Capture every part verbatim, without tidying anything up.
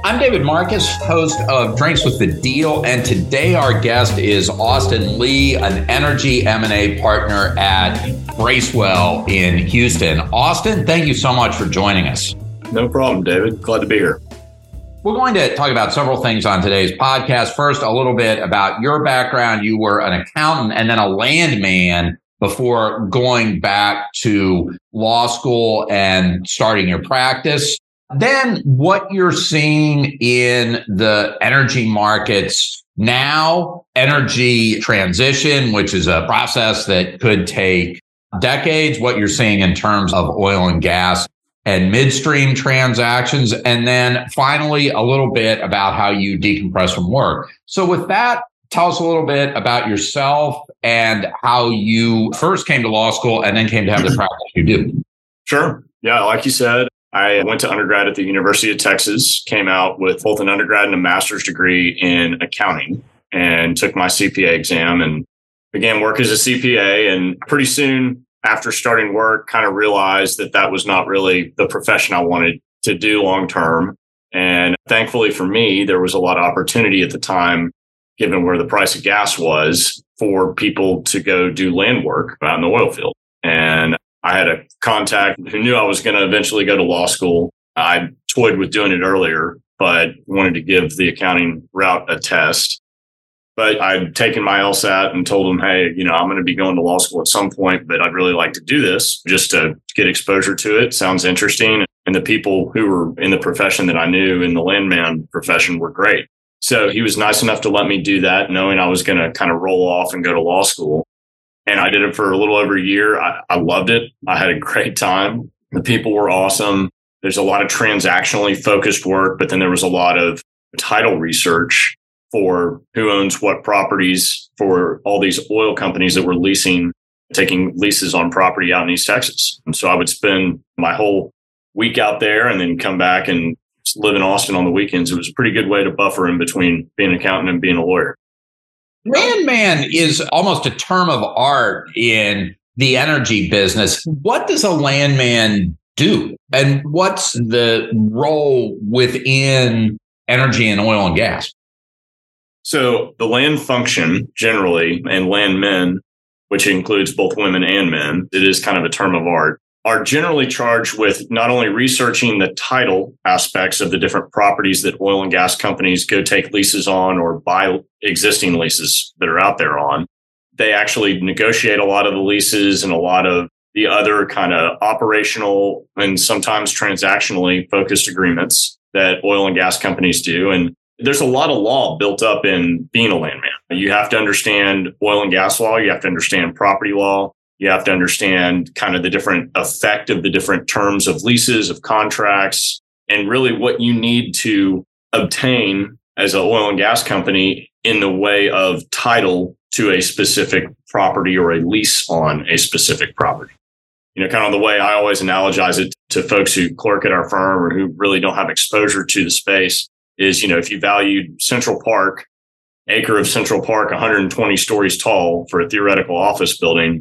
I'm David Marcus, host of Drinks with the Deal, and today our guest is Austin Lee, an energy M and A partner at Bracewell in Houston. Austin, thank you so much for joining us. No problem, David. Glad to be here. We're going to talk about several things on today's podcast. First, a little bit about your background. You were an accountant and then a landman before going back to law school and starting your practice. Then what you're seeing in the energy markets now, energy transition, which is a process that could take decades, what you're seeing in terms of oil and gas and midstream transactions. And then finally, a little bit about how you decompress from work. So with that, tell us a little bit about yourself and how you first came to law school and then came to have the practice you do. Sure. Yeah, like you said, I went to undergrad at the University of Texas, came out with both an undergrad and a master's degree in accounting, and took my C P A exam and began work as a C P A. And pretty soon after starting work, kind of realized that that was not really the profession I wanted to do long term. And thankfully for me, there was a lot of opportunity at the time, given where the price of gas was, for people to go do land work out in the oil field. And I had a contact who knew I was going to eventually go to law school. I toyed with doing it earlier, but wanted to give the accounting route a test. But I'd taken my LSAT and told them, hey, you know, I'm going to be going to law school at some point, but I'd really like to do this just to get exposure to it. Sounds interesting. And the people who were in the profession that I knew in the landman profession were great. So he was nice enough to let me do that, knowing I was going to kind of roll off and go to law school. And I did it for a little over a year. I, I loved it. I had a great time. The people were awesome. There's a lot of transactionally focused work, but then there was a lot of title research for who owns what properties for all these oil companies that were leasing, taking leases on property out in East Texas. And so I would spend my whole week out there and then come back and live in Austin on the weekends. It was a pretty good way to buffer in between being an accountant and being a lawyer. Landman is almost a term of art in the energy business. What does a landman do? And what's the role within energy and oil and gas? So the land function generally, and landmen, which includes both women and men, it is kind of a term of art, are generally charged with not only researching the title aspects of the different properties that oil and gas companies go take leases on or buy existing leases that are out there on. They actually negotiate a lot of the leases and a lot of the other kind of operational and sometimes transactionally focused agreements that oil and gas companies do. And there's a lot of law built up in being a landman. You have to understand oil and gas law. You have to understand property law. You have to understand kind of the different effect of the different terms of leases, of contracts, and really what you need to obtain as an oil and gas company in the way of title to a specific property or a lease on a specific property. You know, kind of the way I always analogize it to folks who clerk at our firm or who really don't have exposure to the space is, you know, if you valued Central Park, acre of Central Park, one hundred twenty stories tall for a theoretical office building,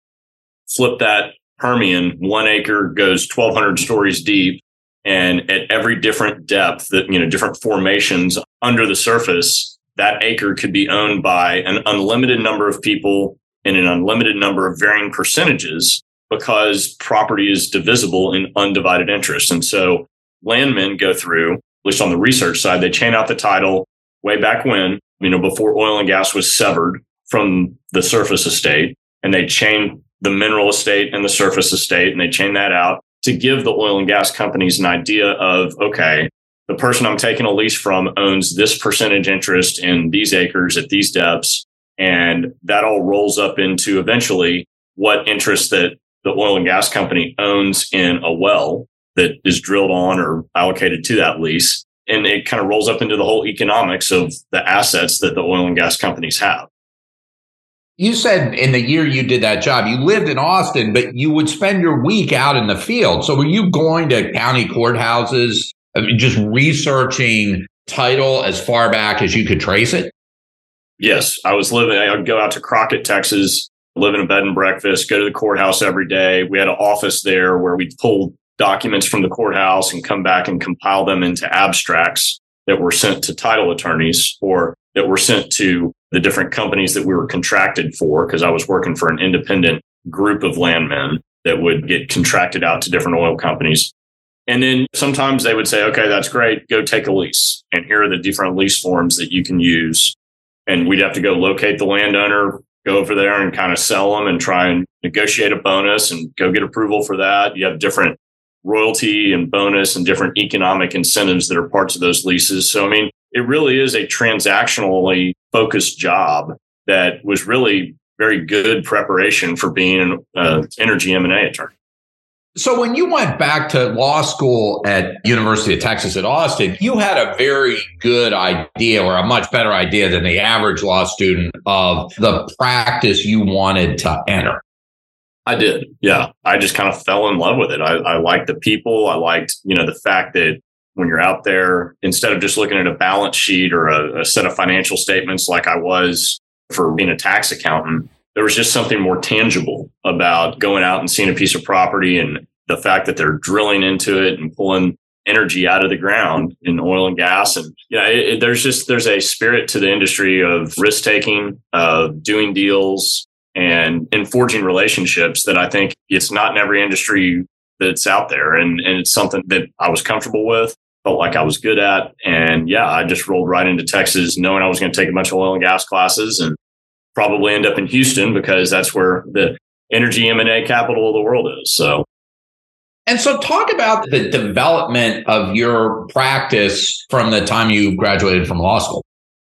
flip that Permian, one acre goes twelve hundred stories deep. And at every different depth that, you know, different formations under the surface, that acre could be owned by an unlimited number of people in an unlimited number of varying percentages because property is divisible in undivided interest. And so landmen go through, at least on the research side, they chain out the title way back when, you know, before oil and gas was severed from the surface estate, and they chain the mineral estate and the surface estate, and they chain that out to give the oil and gas companies an idea of, okay, the person I'm taking a lease from owns this percentage interest in these acres at these depths. And that all rolls up into eventually what interest that the oil and gas company owns in a well that is drilled on or allocated to that lease. And it kind of rolls up into the whole economics of the assets that the oil and gas companies have. You said in the year you did that job, you lived in Austin, but you would spend your week out in the field. So were you going to county courthouses, just researching title as far back as you could trace it? Yes, I was living, I would go out to Crockett, Texas, live in a bed and breakfast, go to the courthouse every day. We had an office there where we'd pull documents from the courthouse and come back and compile them into abstracts that were sent to title attorneys or that were sent to the different companies that we were contracted for, because I was working for an independent group of landmen that would get contracted out to different oil companies. And then sometimes they would say, okay, that's great. Go take a lease. And here are the different lease forms that you can use. And we'd have to go locate the landowner, go over there and kind of sell them and try and negotiate a bonus and go get approval for that. You have different royalty and bonus and different economic incentives that are parts of those leases. So, I mean, it really is a transactionally focused job that was really very good preparation for being an uh, energy M and A attorney. So when you went back to law school at University of Texas at Austin, you had a very good idea, or a much better idea than the average law student, of the practice you wanted to enter. I did. Yeah. I just kind of fell in love with it. I, I liked the people. I liked, you know, the fact that when you're out there, instead of just looking at a balance sheet or a, a set of financial statements like I was for being a tax accountant, there was just something more tangible about going out and seeing a piece of property and the fact that they're drilling into it and pulling energy out of the ground in oil and gas. And yeah, it, it, there's just, there's a spirit to the industry of risk taking, of doing deals and, and forging relationships that I think it's not in every industry that's out there. And, and it's something that I was comfortable with, felt like I was good at. And yeah, I just rolled right into Texas knowing I was going to take a bunch of oil and gas classes and probably end up in Houston because that's where the energy M and A capital of the world is. So, and so talk about the development of your practice from the time you graduated from law school.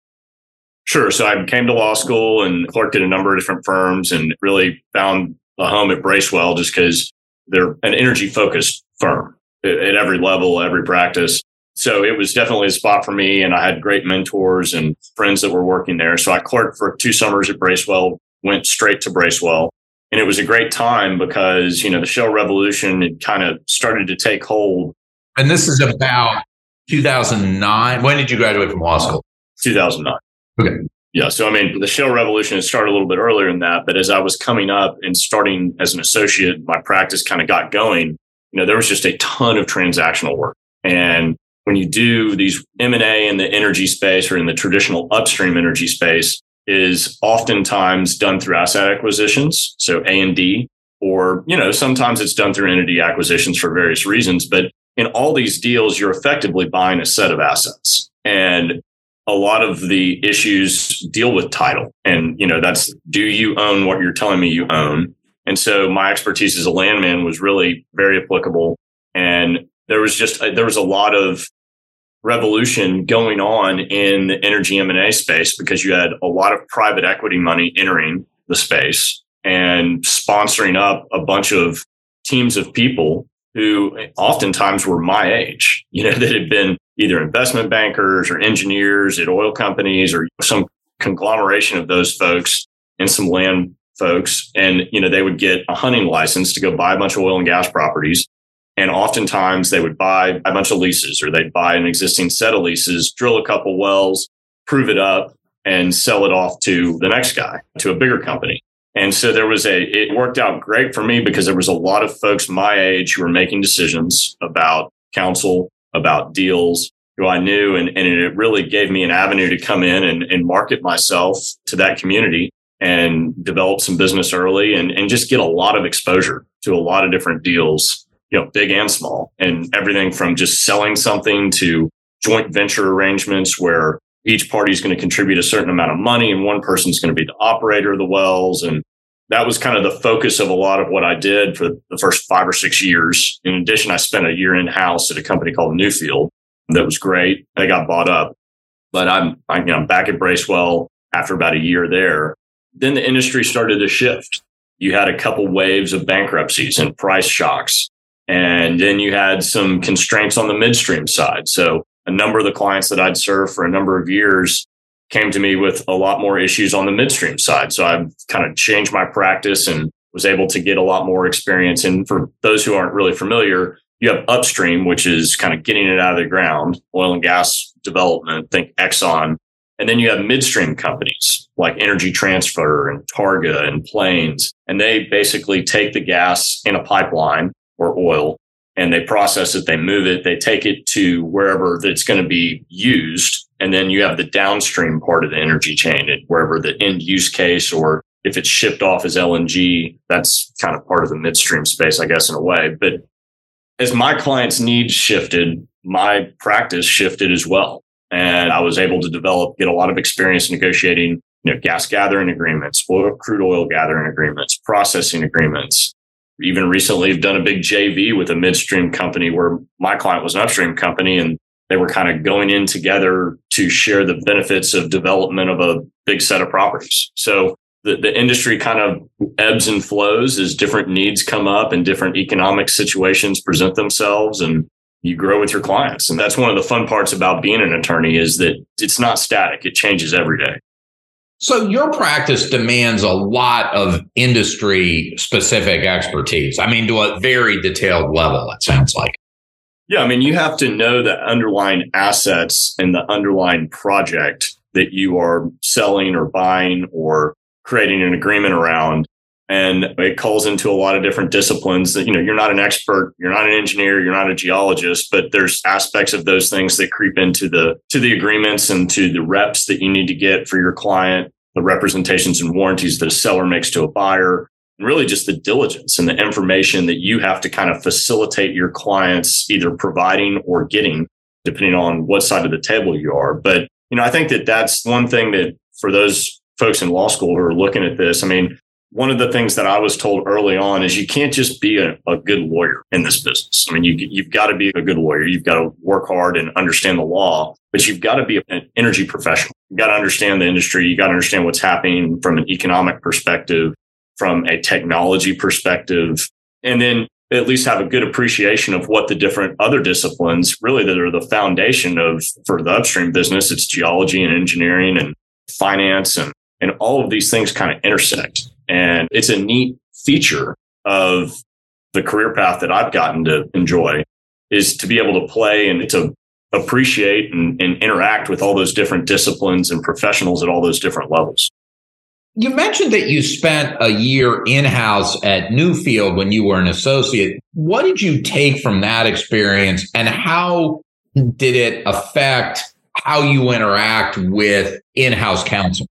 Sure. So I came to law school and clerked at a number of different firms and really found a home at Bracewell just because they're an energy focused firm at every level, every practice. So it was definitely a spot for me. And I had great mentors and friends that were working there. So I clerked for two summers at Bracewell, went straight to Bracewell. And it was a great time because, you know, the shale revolution had kind of started to take hold. And this is about two thousand nine. When did you graduate from law school? two thousand nine. Okay. Yeah. So, I mean, the shale revolution had started a little bit earlier than that. But as I was coming up and starting as an associate, my practice kind of got going. You know, there was just a ton of transactional work. And when you do these M and A in the energy space or in the traditional upstream energy space, is oftentimes done through asset acquisitions, so A and D, or, you know, sometimes it's done through entity acquisitions for various reasons. But in all these deals, you're effectively buying a set of assets. And a lot of the issues deal with title. And, you know, that's, do you own what you're telling me you own? And so my expertise as a landman was really very applicable. And there was just, there was a lot of revolution going on in the energy M and A space because you had a lot of private equity money entering the space and sponsoring up a bunch of teams of people who oftentimes were my age, you know, that had been either investment bankers or engineers at oil companies or some conglomeration of those folks and some land folks. And, you know, they would get a hunting license to go buy a bunch of oil and gas properties. And oftentimes they would buy a bunch of leases or they'd buy an existing set of leases, drill a couple wells, prove it up and sell it off to the next guy, to a bigger company. And so there was a, it worked out great for me because there was a lot of folks my age who were making decisions about counsel, about deals, who I knew. And, and it really gave me an avenue to come in and, and market myself to that community and develop some business early and, and just get a lot of exposure to a lot of different deals, you know, big and small, and everything from just selling something to joint venture arrangements where each party is going to contribute a certain amount of money and one person's going to be the operator of the wells. And that was kind of the focus of a lot of what I did for the first five or six years. In addition, I spent a year in-house at a company called Newfield. That was great. They got bought up, but I'm, I'm, you know, I'm back at Bracewell after about a year there. Then the industry started to shift. You had a couple waves of bankruptcies and price shocks. And then you had some constraints on the midstream side. So a number of the clients that I'd served for a number of years came to me with a lot more issues on the midstream side. So I kind of changed my practice and was able to get a lot more experience. And for those who aren't really familiar, you have upstream, which is kind of getting it out of the ground, oil and gas development, think Exxon. And then you have midstream companies like Energy Transfer and Targa and Plains. And they basically take the gas in a pipeline or oil and they process it, they move it, they take it to wherever it's going to be used. And then you have the downstream part of the energy chain, and wherever the end use case, or if it's shipped off as L N G, that's kind of part of the midstream space, I guess, in a way. But as my clients' needs shifted, my practice shifted as well. And I was able to develop, get a lot of experience negotiating, you know, gas gathering agreements, oil, crude oil gathering agreements, processing agreements. Even recently, I've done a big J V with a midstream company where my client was an upstream company, and they were kind of going in together to share the benefits of development of a big set of properties. So the, the industry kind of ebbs and flows as different needs come up and different economic situations present themselves, and you grow with your clients. And that's one of the fun parts about being an attorney, is that it's not static. It changes every day. So your practice demands a lot of industry specific expertise. I mean, to a very detailed level, it sounds like. Yeah, I mean, you have to know the underlying assets and the underlying project that you are selling or buying or creating an agreement around. And it calls into a lot of different disciplines that, you know, you're not an expert, you're not an engineer, you're not a geologist, but there's aspects of those things that creep into the, to the agreements and to the reps that you need to get for your client, the representations and warranties that a seller makes to a buyer, and really just the diligence and the information that you have to kind of facilitate your clients either providing or getting, depending on what side of the table you are. But, you know, I think that that's one thing that for those folks in law school who are looking at this, I mean, one of the things that I was told early on is you can't just be a, a good lawyer in this business. I mean, you, you've got to be a good lawyer. You've got to work hard and understand the law, but you've got to be an energy professional. You've got to understand the industry. You got to understand what's happening from an economic perspective, from a technology perspective, and then at least have a good appreciation of what the different other disciplines really that are the foundation of, for the upstream business, it's geology and engineering and finance, and, and all of these things kind of intersect. And it's a neat feature of the career path that I've gotten to enjoy, is to be able to play and to appreciate and, and interact with all those different disciplines and professionals at all those different levels. You mentioned that you spent a year in-house at Newfield when you were an associate. What did you take from that experience, and how did it affect how you interact with in-house counsel?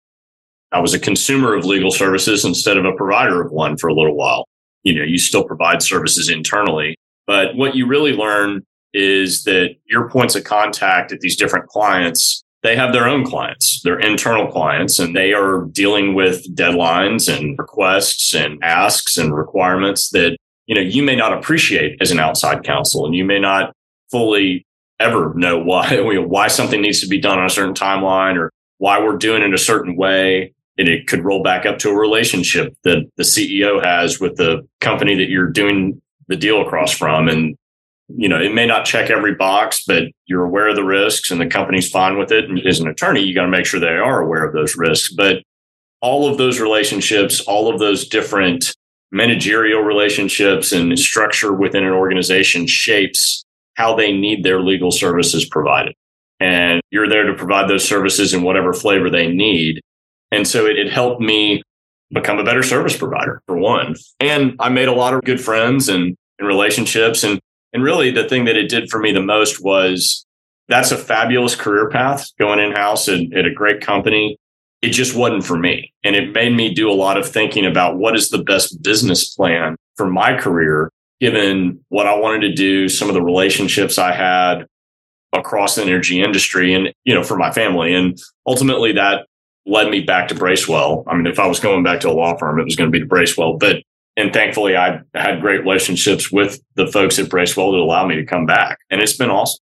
I was a consumer of legal services instead of a provider of one for a little while. You know, you still provide services internally, but what you really learn is that your points of contact at these different clients, they have their own clients, their internal clients, and they are dealing with deadlines and requests and asks and requirements that, you know, you may not appreciate as an outside counsel, and you may not fully ever know why, why something needs to be done on a certain timeline or why we're doing it a certain way. And it could roll back up to a relationship that the C E O has with the company that you're doing the deal across from. And, you know, it may not check every box, but you're aware of the risks and the company's fine with it. And as an attorney, you got to make sure they are aware of those risks. But all of those relationships, all of those different managerial relationships and structure within an organization shapes how they need their legal services provided. And you're there to provide those services in whatever flavor they need. And so it, it helped me become a better service provider, for one. And I made a lot of good friends and, and relationships. And, and really the thing that it did for me the most was that's a fabulous career path, going in-house at, at a great company. It just wasn't for me. And it made me do a lot of thinking about what is the best business plan for my career, given what I wanted to do, some of the relationships I had across the energy industry and, you know, for my family. And ultimately that led me back to Bracewell. I mean, if I was going back to a law firm, it was going to be to Bracewell. But, and thankfully, I had great relationships with the folks at Bracewell that allowed me to come back. And it's been awesome.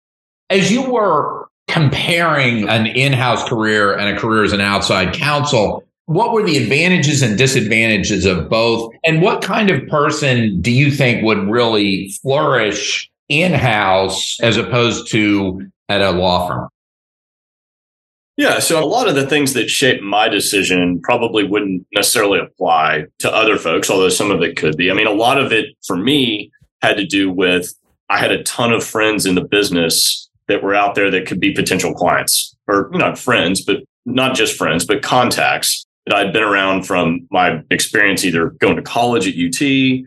As you were comparing an in-house career and a career as an outside counsel, what were the advantages and disadvantages of both? And what kind of person do you think would really flourish in-house as opposed to at a law firm? Yeah, so a lot of the things that shaped my decision probably wouldn't necessarily apply to other folks, although some of it could be. I mean, a lot of it for me had to do with I had a ton of friends in the business that were out there that could be potential clients, or not friends, but not just friends, but contacts that I'd been around from my experience, either going to college at U T,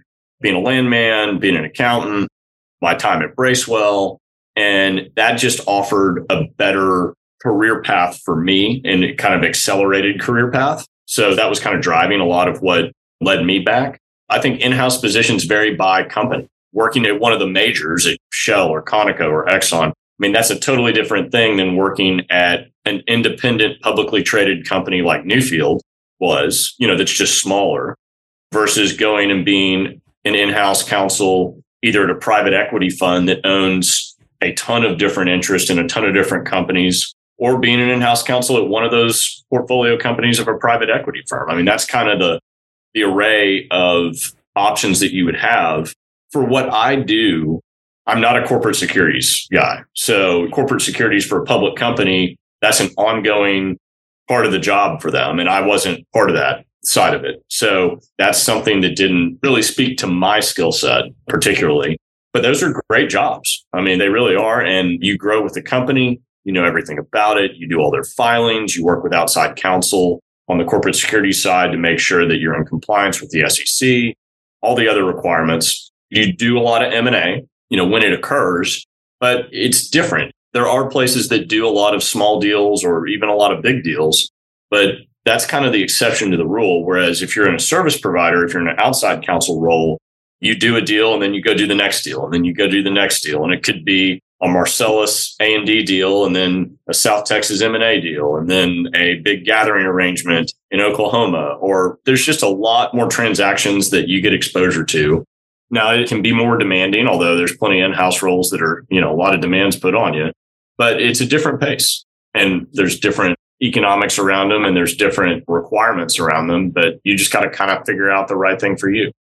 being a landman, being an accountant, my time at Bracewell. And that just offered a better career path for me, and it kind of accelerated career path. So that was kind of driving a lot of what led me back. I think in-house positions vary by company. Working at one of the majors at Shell or Conoco or Exxon, I mean, that's a totally different thing than working at an independent, publicly traded company like Newfield was, you know, that's just smaller, versus going and being an in-house counsel, either at a private equity fund that owns a ton of different interests in a ton of different companies, or being an in-house counsel at one of those portfolio companies of a private equity firm. I mean, that's kind of the, the array of options that you would have. For what I do, I'm not a corporate securities guy. So corporate securities for a public company, that's an ongoing part of the job for them. And I wasn't part of that side of it. So that's something that didn't really speak to my skill set particularly. But those are great jobs. I mean, they really are. And you grow with the company. You know everything about it. You do all their filings. You work with outside counsel on the corporate security side to make sure that you're in compliance with the S E C, all the other requirements. You do a lot of M and A, you know, when it occurs, but it's different. There are places that do a lot of small deals or even a lot of big deals, but that's kind of the exception to the rule. Whereas if you're in a service provider, if you're in an outside counsel role, you do a deal and then you go do the next deal and then you go do the next deal. And it could be a Marcellus A and D deal and then a South Texas M and A deal and then a big gathering arrangement in Oklahoma. Or there's just a lot more transactions that you get exposure to. Now, it can be more demanding, although there's plenty of in-house roles that are, you know, a lot of demands put on you, but it's a different pace and there's different economics around them and there's different requirements around them, but you just got to kind of figure out the right thing for you.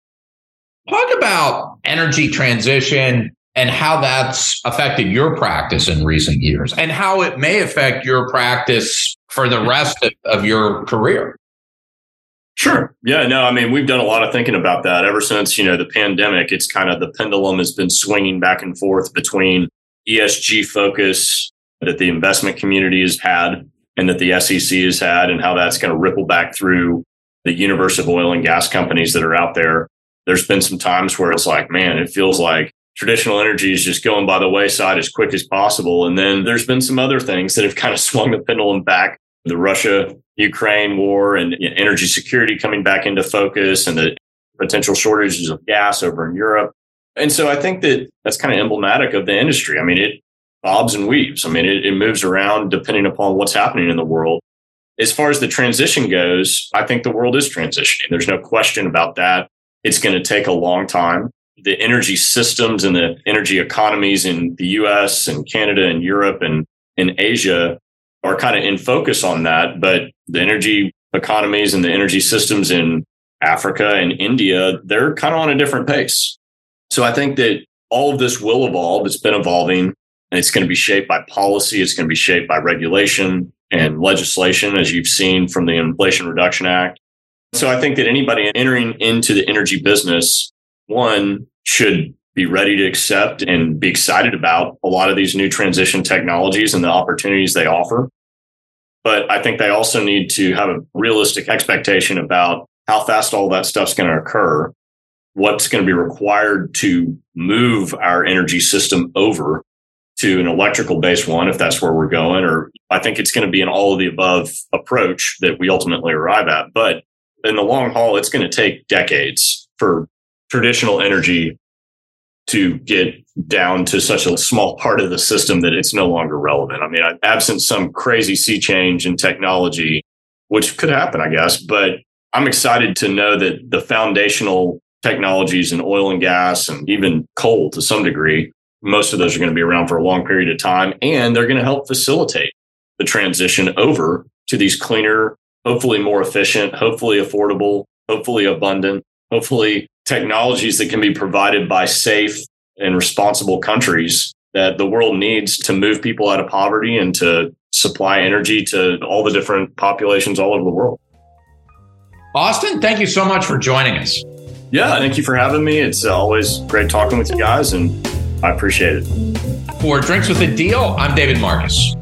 Talk about energy transition and how that's affected your practice in recent years and how it may affect your practice for the rest of, of your career. Sure. Yeah, no, I mean, we've done a lot of thinking about that ever since, you know, the pandemic. It's kind of the pendulum has been swinging back and forth between E S G focus that the investment community has had and that the S E C has had and how that's going to ripple back through the universe of oil and gas companies that are out there. There's been some times where it's like, man, it feels like traditional energy is just going by the wayside as quick as possible. And then there's been some other things that have kind of swung the pendulum back. The Russia-Ukraine war and energy security coming back into focus and the potential shortages of gas over in Europe. And so I think that that's kind of emblematic of the industry. I mean, it bobs and weaves. I mean, it, it moves around depending upon what's happening in the world. As far as the transition goes, I think the world is transitioning. There's no question about that. It's going to take a long time. The energy systems and the energy economies in the U S and Canada and Europe and in Asia are kind of in focus on that. But the energy economies and the energy systems in Africa and India, they're kind of on a different pace. So I think that all of this will evolve. It's been evolving and it's going to be shaped by policy. It's going to be shaped by regulation and legislation, as you've seen from the Inflation Reduction Act. So I think that anybody entering into the energy business, one, should be ready to accept and be excited about a lot of these new transition technologies and the opportunities they offer. But I think they also need to have a realistic expectation about how fast all that stuff's going to occur, what's going to be required to move our energy system over to an electrical based one, if that's where we're going. Or I think it's going to be an all of the above approach that we ultimately arrive at. But in the long haul, it's going to take decades for traditional energy to get down to such a small part of the system that it's no longer relevant. I mean, absent some crazy sea change in technology, which could happen, I guess, but I'm excited to know that the foundational technologies in oil and gas and even coal to some degree, most of those are going to be around for a long period of time, and they're going to help facilitate the transition over to these cleaner, hopefully more efficient, hopefully affordable, hopefully abundant, hopefully technologies that can be provided by safe and responsible countries that the world needs to move people out of poverty and to supply energy to all the different populations all over the world. Austin, thank you so much for joining us. Yeah, thank you for having me. It's always great talking with you guys, and I appreciate it. For Drinks with a Deal, I'm David Marcus.